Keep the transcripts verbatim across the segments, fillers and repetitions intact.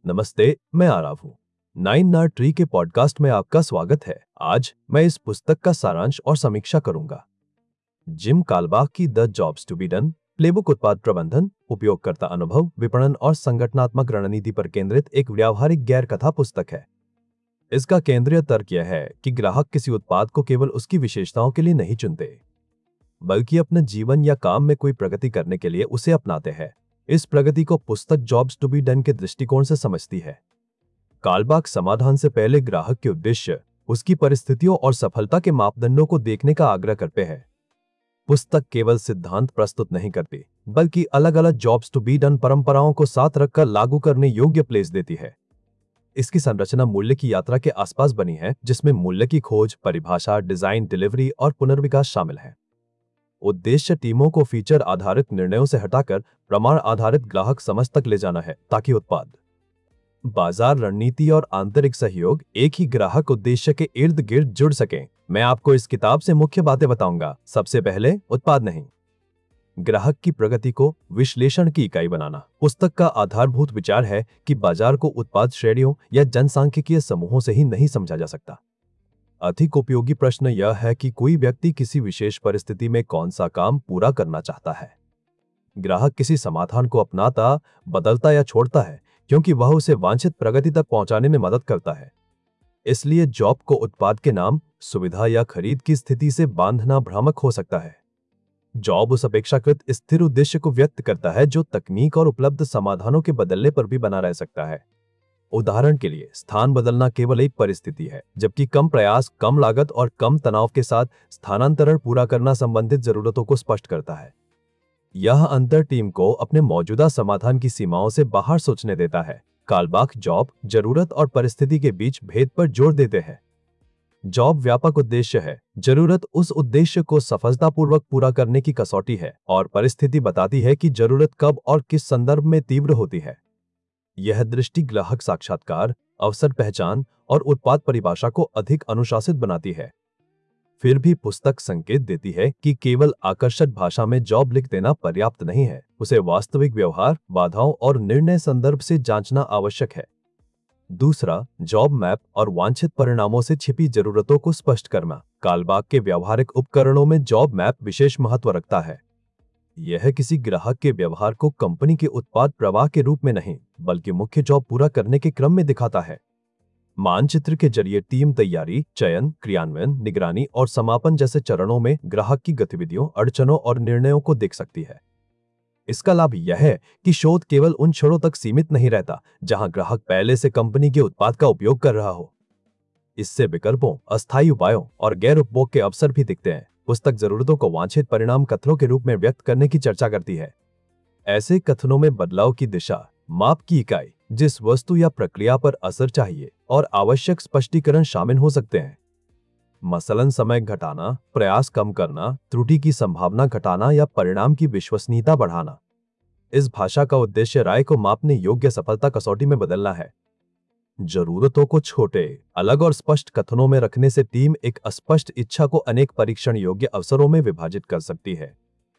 नमस्ते, मैं आराव हूँ। नाइन नार ट्री के पॉडकास्ट में आपका स्वागत है। आज मैं इस पुस्तक का सारांश और समीक्षा करूंगा। जिम काल्बाख की the jobs to be done playbook उत्पाद प्रबंधन, उपयोगकर्ता अनुभव, विपणन और संगठनात्मक रणनीति पर केंद्रित एक व्यावहारिक गैर कथा पुस्तक है। इसका केंद्रीय तर्क यह है कि ग्राहक किसी उत्पाद को केवल उसकी विशेषताओं के लिए नहीं चुनते, बल्कि अपने जीवन या काम में कोई प्रगति करने के लिए उसे अपनाते हैं। इस प्रगति को पुस्तक जॉब्स टू बी डन के दृष्टिकोण से समझती है। काल्बाख समाधान से पहले ग्राहक के उद्देश्य, उसकी परिस्थितियों और सफलता के मापदंडों को देखने का आग्रह करते हैं। पुस्तक केवल सिद्धांत प्रस्तुत नहीं करती, बल्कि अलग अलग जॉब्स टू बी डन परंपराओं को साथ रखकर लागू करने योग्य प्लेस देती है। इसकी संरचना मूल्य की यात्रा के आसपास बनी है, जिसमें मूल्य की खोज, परिभाषा, डिजाइन, डिलीवरी और पुनर्विकास शामिल है। उद्देश्य टीमों को फीचर आधारित निर्णयों से हटाकर प्रमाण आधारित ग्राहक समझ तक ले जाना है, ताकि उत्पाद, बाजार रणनीति और आंतरिक सहयोग एक ही ग्राहक उद्देश्य के इर्द गिर्द जुड़ सकें। मैं आपको इस किताब से मुख्य बातें बताऊंगा। सबसे पहले, उत्पाद नहीं, ग्राहक की प्रगति को विश्लेषण की इकाई बनाना। पुस्तक का आधारभूत विचार है कि बाजार को उत्पाद श्रेणियों या जनसांख्यिकीय समूहों से ही नहीं समझा जा सकता। अधिक उपयोगी प्रश्न यह है कि कोई व्यक्ति किसी विशेष परिस्थिति में कौन सा काम पूरा करना चाहता है। ग्राहक किसी समाधान को अपनाता, बदलता या छोड़ता है क्योंकि वह उसे वांछित प्रगति तक पहुंचाने में मदद करता है। इसलिए जॉब को उत्पाद के नाम, सुविधा या खरीद की स्थिति से बांधना भ्रामक हो सकता है। जॉब उस अपेक्षाकृत स्थिर उद्देश्य को व्यक्त करता है जो तकनीक और उपलब्ध समाधानों के बदलने पर भी बना रह सकता है। उदाहरण के लिए, स्थान बदलना केवल एक परिस्थिति है, जबकि कम प्रयास, कम लागत और कम तनाव के साथ स्थानांतरण पूरा करना संबंधित जरूरतों को स्पष्ट करता है। यह अंतर टीम को अपने मौजूदा समाधान की सीमाओं से बाहर सोचने देता है। काल्बाख जॉब, जरूरत और परिस्थिति के बीच भेद पर जोर देते हैं। जॉब व्यापक उद्देश्य है, जरूरत उस उद्देश्य को सफलतापूर्वक पूरा करने की कसौटी है, और परिस्थिति बताती है कि जरूरत कब और किस संदर्भ में तीव्र होती है। यह दृष्टि ग्राहक साक्षात्कार, अवसर पहचान और उत्पाद परिभाषा को अधिक अनुशासित बनाती है। फिर भी पुस्तक संकेत देती है कि केवल आकर्षक भाषा में जॉब लिख देना पर्याप्त नहीं है। उसे वास्तविक व्यवहार, बाधाओं और निर्णय संदर्भ से जांचना आवश्यक है। दूसरा, जॉब मैप और वांछित परिणामों से छिपी जरूरतों को स्पष्ट करना। काल्बाख के व्यावहारिक उपकरणों में जॉब मैप विशेष महत्व रखता है। यह किसी ग्राहक के व्यवहार को कंपनी के उत्पाद प्रवाह के रूप में नहीं, बल्कि मुख्य जॉब पूरा करने के क्रम में दिखाता है। मानचित्र के जरिए टीम तैयारी, चयन, क्रियान्वयन, निगरानी और समापन जैसे चरणों में ग्राहक की गतिविधियों, अड़चनों और निर्णयों को देख सकती है। इसका लाभ यह है कि शोध केवल उन क्षणों तक सीमित नहीं रहता जहां ग्राहक पहले से कंपनी के उत्पाद का उपयोग कर रहा हो। इससे विकल्पों, अस्थायी उपायों और गैर उपभोग के अवसर भी दिखते हैं। पुस्तक जरूरतों को वांछित परिणाम कथनों के रूप में व्यक्त करने की चर्चा करती है। ऐसे कथनों में बदलाव की दिशा, माप की इकाई, जिस वस्तु या प्रक्रिया पर असर चाहिए और आवश्यक स्पष्टीकरण शामिल हो सकते हैं। मसलन समय घटाना, प्रयास कम करना, त्रुटि की संभावना घटाना या परिणाम की विश्वसनीयता बढ़ाना। इस भाषा का उद्देश्य राय को मापने योग्य सफलता कसौटी में बदलना है। जरूरतों को छोटे, अलग और स्पष्ट कथनों में रखने से टीम एक अस्पष्ट इच्छा को अनेक परीक्षण योग्य अवसरों में विभाजित कर सकती है।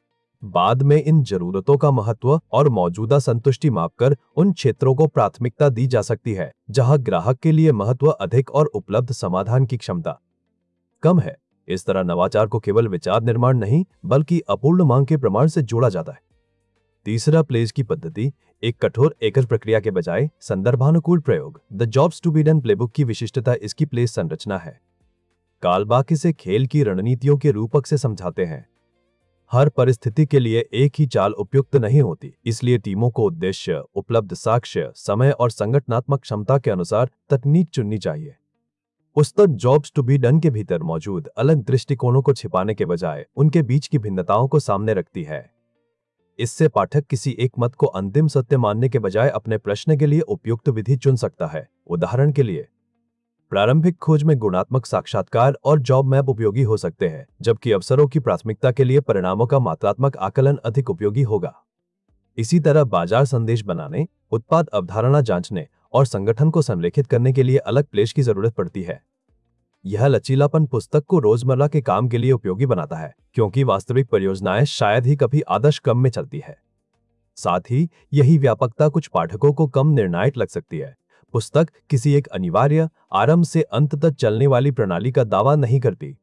बाद में इन जरूरतों का महत्व और मौजूदा संतुष्टि मापकर उन क्षेत्रों को प्राथमिकता दी जा सकती है जहां ग्राहक के लिए महत्व अधिक और उपलब्ध समाधान की क्षमता कम है। इस तरह नवाचार को केवल विचार निर्माण नहीं, बल्कि अपूर्ण मांग के प्रमाण से जोड़ा जाता है। तीसरा, प्लेस की पद्धति, एक कठोर एकल प्रक्रिया के बजाय संदर्भानुकूल प्रयोग। The jobs to be done playbook की विशिष्टता इसकी प्लेस संरचना है। काल्बाख इसे खेल की रणनीतियों के रूपक से समझाते हैं। हर परिस्थिति के लिए एक ही चाल उपयुक्त नहीं होती, इसलिए टीमों को उद्देश्य, उपलब्ध साक्ष्य, समय और संगठनात्मक क्षमता के अनुसार तकनीक चुननी चाहिए। पुस्तक जॉब्स टू बी डन के भीतर मौजूद अलग दृष्टिकोणों को छिपाने के बजाय उनके बीच की भिन्नताओं को सामने रखती है। इससे पाठक किसी एक मत को अंतिम सत्य मानने के बजाय अपने प्रश्न के लिए उपयुक्त विधि चुन सकता है। उदाहरण के लिए, प्रारंभिक खोज में गुणात्मक साक्षात्कार और जॉब मैप उपयोगी हो सकते हैं, जबकि अवसरों की प्राथमिकता के लिए परिणामों का मात्रात्मक आकलन अधिक उपयोगी होगा। इसी तरह बाजार संदेश बनाने, उत्पाद अवधारणा जांचने और संगठन को संरेखित करने के लिए अलग प्लेस की जरूरत पड़ती है। यह लचीलापन पुस्तक को रोजमर्रा के काम के लिए उपयोगी बनाता है, क्योंकि वास्तविक परियोजनाएं शायद ही कभी आदर्श क्रम में चलती है। साथ ही यही व्यापकता कुछ पाठकों को कम निर्णायक लग सकती है। पुस्तक किसी एक अनिवार्य, आरंभ से अंत तक चलने वाली प्रणाली का दावा नहीं करती।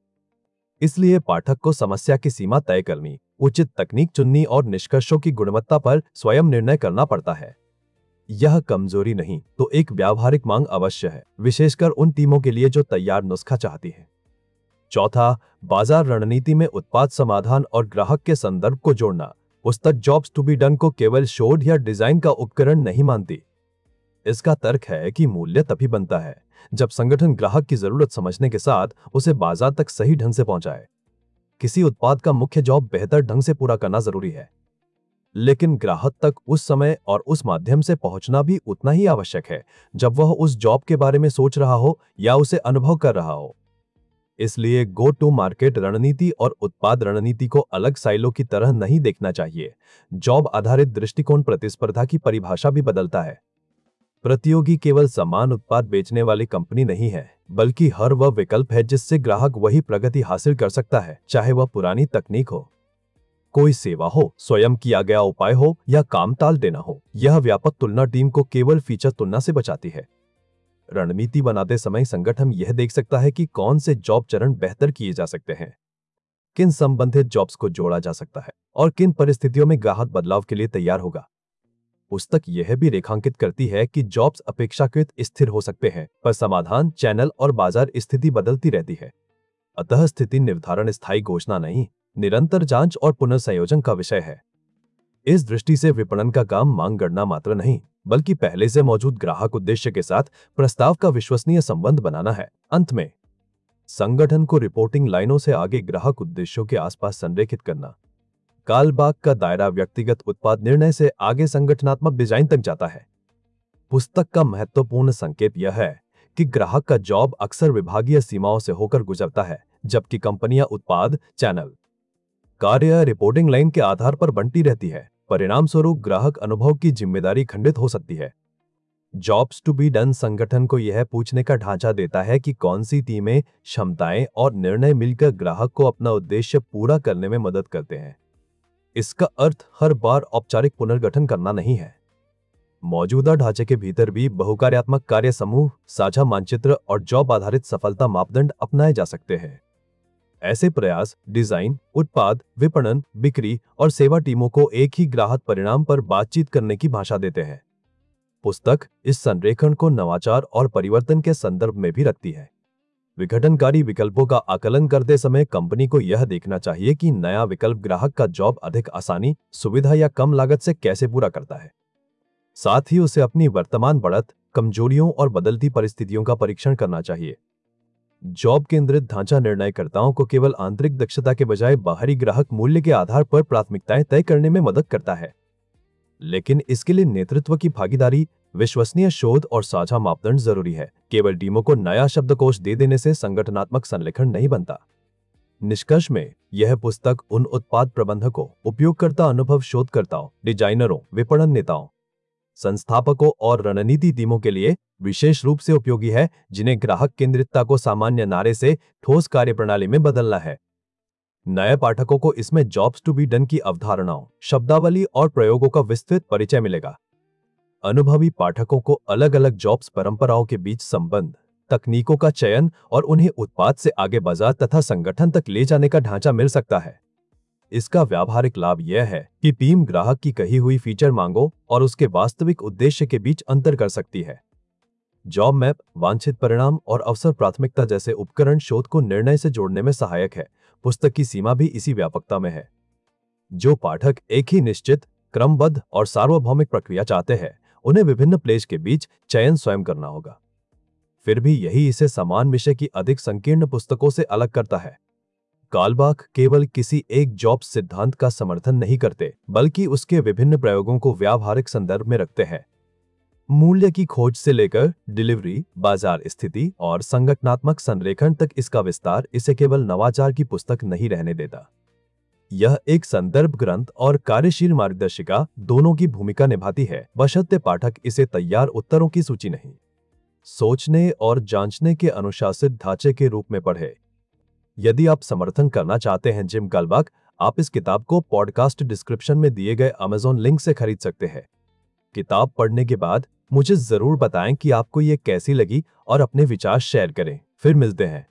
इसलिए पाठक को समस्या की सीमा तय करनी, उचित तकनीक चुननी और निष्कर्षों की गुणवत्ता पर स्वयं निर्णय करना पड़ता है। यह कमजोरी नहीं तो एक व्यावहारिक मांग अवश्य है, विशेषकर उन टीमों के लिए जो तैयार नुस्खा चाहती है। चौथा, बाजार रणनीति में उत्पाद समाधान और ग्राहक के संदर्भ को जोड़ना। पुस्तक जॉब्स टू बी डन को केवल शोध या डिजाइन का उपकरण नहीं मानती। इसका तर्क है कि मूल्य तभी बनता है जब संगठन ग्राहक की जरूरत समझने के साथ उसे बाजार तक सही ढंग से पहुंचाए। किसी उत्पाद का मुख्य जॉब बेहतर ढंग से पूरा करना जरूरी है, लेकिन ग्राहक तक उस समय और उस माध्यम से पहुंचना भी उतना ही आवश्यक है जब वह उस जॉब के बारे में सोच रहा हो या उसे अनुभव कर रहा हो। इसलिए गो टू मार्केट रणनीति और उत्पाद रणनीति को अलग साइलो की तरह नहीं देखना चाहिए। जॉब आधारित दृष्टिकोण प्रतिस्पर्धा की परिभाषा भी बदलता है। प्रतियोगी केवल समान उत्पाद बेचने वाली कंपनी नहीं है, बल्कि हर वह विकल्प है जिससे ग्राहक वही प्रगति हासिल कर सकता है, चाहे वह पुरानी तकनीक हो, कोई सेवा हो, स्वयं किया गया उपाय हो या काम टाल देना हो। यह व्यापक तुलना टीम को केवल फीचर तुलना से बचाती है। रणनीति बनाते समय संगठन यह देख सकता है कि कौन से जॉब चरण बेहतर किए जा सकते हैं, किन संबंधित जॉब्स को जोड़ा जा सकता है और किन परिस्थितियों में ग्राहक बदलाव के लिए तैयार होगा। पुस्तक यह भी रेखांकित करती है कि जॉब्स अपेक्षाकृत स्थिर हो सकते हैं, पर समाधान, चैनल और बाजार स्थिति बदलती रहती है। अतः स्थिति निर्धारण स्थायी घोषणा नहीं, निरंतर जांच और पुनर्संयोजन का विषय है। इस दृष्टि से विपणन का काम मांग गणना मात्र नहीं, बल्कि पहले से मौजूद ग्राहक उद्देश्य के साथ प्रस्ताव का विश्वसनीय संबंध बनाना है। अंत में, संगठन को रिपोर्टिंग लाइनों से आगे ग्राहक उद्देश्यों के आसपास संरेखित करना। कालबाग का दायरा व्यक्तिगत उत्पाद निर्णय से आगे संगठनात्मक डिजाइन तक जाता है। पुस्तक का महत्वपूर्ण संकेत यह है कि ग्राहक का जॉब अक्सर विभागीय सीमाओं से होकर गुजरता है, जबकि कंपनियां उत्पाद, चैनल, कार्य रिपोर्टिंग लाइन के आधार पर बंटी रहती है। परिणाम स्वरूप ग्राहक अनुभव की जिम्मेदारी खंडित हो सकती है। जॉब्स टू बी डन संगठन को यह पूछने का ढांचा देता है कि कौन सी टीमें, क्षमताएं और निर्णय मिलकर ग्राहक को अपना उद्देश्य पूरा करने में मदद करते हैं। इसका अर्थ हर बार औपचारिक पुनर्गठन करना नहीं है। मौजूदा ढांचे के भीतर भी बहुकार्यात्मक कार्य समूह, साझा मानचित्र और जॉब आधारित सफलता मापदंड अपनाए जा सकते हैं। ऐसे प्रयास डिजाइन, उत्पाद, विपणन, बिक्री और सेवा टीमों को एक ही ग्राहक परिणाम पर बातचीत करने की भाषा देते हैं। पुस्तक इस संरेखण को नवाचार और परिवर्तन के संदर्भ में भी रखती है। विघटनकारी विकल्पों का आकलन करते समय कंपनी को यह देखना चाहिए कि नया विकल्प ग्राहक का जॉब अधिक आसानी, सुविधा या कम लागत से कैसे पूरा करता है। साथ ही उसे अपनी वर्तमान बढ़त, कमजोरियों और बदलती परिस्थितियों का परीक्षण करना चाहिए। जॉब केंद्रित ढांचा निर्णयकर्ताओं को केवल आंतरिक दक्षता के बजाय बाहरी ग्राहक मूल्य के आधार पर प्राथमिकताएं तय करने में मदद करता है, लेकिन इसके लिए नेतृत्व की भागीदारी, विश्वसनीय शोध और साझा मापदंड जरूरी है। केवल टीमों को नया शब्दकोश दे देने से संगठनात्मक संरेखण नहीं बनता। निष्कर्ष में, यह पुस्तक उन उत्पाद प्रबंधकों, उपयोगकर्ता अनुभव शोधकर्ताओं, डिजाइनरों, विपणन नेताओं, संस्थापकों और रणनीति टीमों के लिए विशेष रूप से उपयोगी है, जिन्हें ग्राहक केंद्रितता को सामान्य नारे से ठोस कार्यप्रणाली में बदलना है। नए पाठकों को इसमें जॉब्स टू बी डन की अवधारणाओं, शब्दावली और प्रयोगों का विस्तृत परिचय मिलेगा। अनुभवी पाठकों को अलग अलग जॉब्स परंपराओं के बीच संबंध, तकनीकों का चयन और उन्हें उत्पाद से आगे बाजार तथा संगठन तक ले जाने का ढांचा मिल सकता है। इसका व्यावहारिक लाभ यह है कि टीम ग्राहक की कही हुई फीचर मांगों और उसके वास्तविक उद्देश्य के बीच अंतर कर सकती है। जॉब मैप, वांछित परिणाम और अवसर प्राथमिकता जैसे उपकरण शोध को निर्णय से जोड़ने में सहायक है। पुस्तक की सीमा भी इसी व्यापकता में है। जो पाठक एक ही निश्चित, क्रमबद्ध और सार्वभौमिक प्रक्रिया चाहते हैं, उन्हें विभिन्न प्लेज के बीच चयन स्वयं करना होगा। फिर भी यही इसे समान विषय की अधिक संकीर्ण पुस्तकों से अलग करता है। कालबाग केवल किसी एक जॉब सिद्धांत का समर्थन नहीं करते, बल्कि उसके विभिन्न प्रयोगों को व्यावहारिक संदर्भ में रखते हैं। मूल्य की खोज से लेकर डिलीवरी, बाजार स्थिति और संगठनात्मक संरेखण तक इसका विस्तार इसे केवल नवाचार की पुस्तक नहीं रहने देता। यह एक संदर्भ ग्रंथ और कार्यशील मार्गदर्शिका दोनों की भूमिका निभाती है, बशर्ते पाठक इसे तैयार उत्तरों की सूची नहीं, सोचने और जांचने के अनुशासित ढांचे के रूप में पढ़े। यदि आप समर्थन करना चाहते हैं जिम कालबाग, आप इस किताब को पॉडकास्ट डिस्क्रिप्शन में दिए गए अमेज़न लिंक से खरीद सकते हैं। किताब पढ़ने के बाद मुझे जरूर बताएं कि आपको ये कैसी लगी और अपने विचार शेयर करें। फिर मिलते हैं।